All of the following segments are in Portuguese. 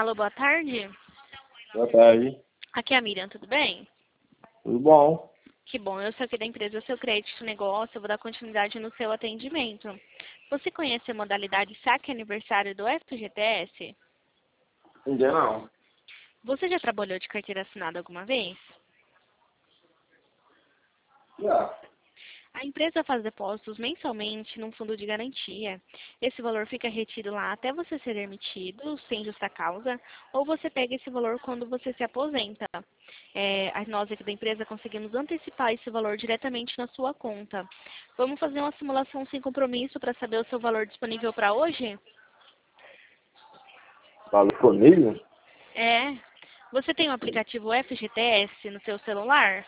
Alô, boa tarde. Boa tarde. Aqui é a Miriam, tudo bem? Tudo bom? Que bom, eu sou aqui da empresa Seu Crédito Negócio, eu vou dar continuidade no seu atendimento. Você conhece a modalidade saque aniversário do FGTS? Ainda não. Você já trabalhou de carteira assinada alguma vez? Já. A empresa faz depósitos mensalmente num fundo de garantia. Esse valor fica retido lá até você ser demitido, sem justa causa, ou você pega esse valor quando você se aposenta. Nós aqui da empresa conseguimos antecipar esse valor diretamente na sua conta. Vamos fazer uma simulação sem compromisso para saber o seu valor disponível para hoje? Valor comigo? É. Você tem o aplicativo FGTS no seu celular?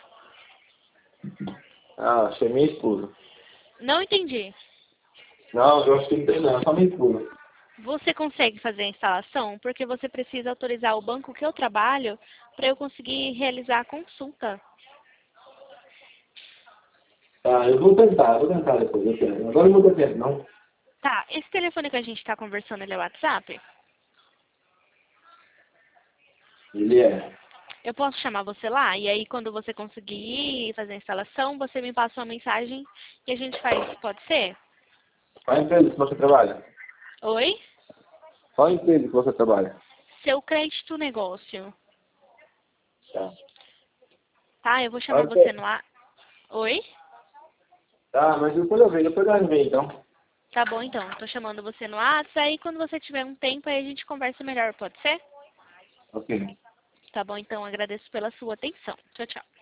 Ah, achei minha esposa. Não entendi. Não, eu acho que não tem não, só minha esposa. Você consegue fazer a instalação? Porque você precisa autorizar o banco que eu trabalho para eu conseguir realizar a consulta. Ah, eu vou tentar depois, eu quero. Agora não dá tempo, não. Tá, esse telefone que a gente está conversando, ele é o WhatsApp? Ele é. Eu posso chamar você lá? E aí, quando você conseguir fazer a instalação, você me passa uma mensagem e a gente faz. Pode ser? Qual a empresa que você trabalha? Oi? Qual a empresa que você trabalha? Seu crédito negócio. Tá. Tá, eu vou Qual a chamar você empresa? no ar. Oi? Tá, mas depois eu vejo, depois eu vejo, então. Tá bom, então. Tô chamando você no WhatsApp. Aí, quando você tiver um tempo, aí a gente conversa melhor. Pode ser? Ok. Tá bom, então. Agradeço pela sua atenção. Tchau, tchau.